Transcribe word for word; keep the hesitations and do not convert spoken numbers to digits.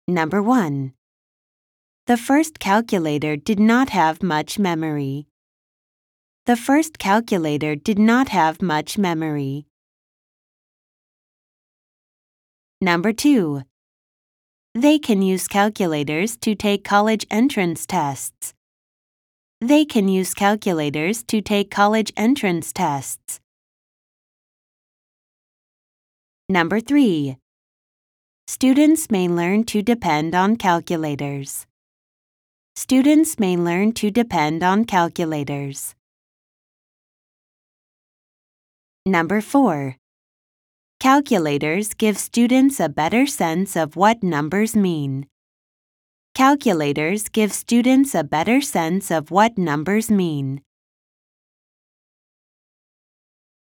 Number one. The first calculator did not have much memory. The first calculator did not have much memory. Number two. They can use calculators to take college entrance tests. They can use calculators to take college entrance tests. Number three. Students may learn to depend on calculators. Students may learn to depend on calculators. Number four. Calculators give students a better sense of what numbers mean. Calculators give students a better sense of what numbers mean.